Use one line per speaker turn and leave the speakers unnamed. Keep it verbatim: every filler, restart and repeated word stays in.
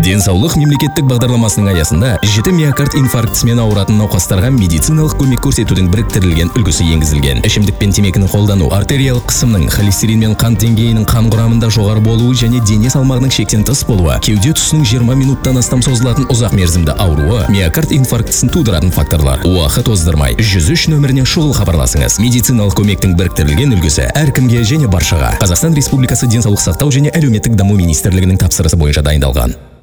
Денсаулық мемлекеттік бағдарламасының аясында жіті миокард инфарктісімен ауыратын науқастарға медициналық көмек көрсетудің біріктірілген үлгісі енгізілген. Ішімдік пен темекіні қолдану артериялық қысымның, холестерин мен қан деңгейінің қан құрамында жоғары болуы және дене салмағының шектен тыс болуы, кеуде тұсының жиырма минуттан астам созылатын ұзақ мерзімді ауруы миокард инфарктісін тудыратын факторлар. Уақыт оздырмай жүз үш нөміріне шұғыл хабарласыңыз. Медициналық көмектің біріктірілген үлгісі әркімге және баршаға. Қазақстан Республикасы денсаулық сақтау және әлеуметтік даму министрлігінің тапсырысы бойынша дайындалған.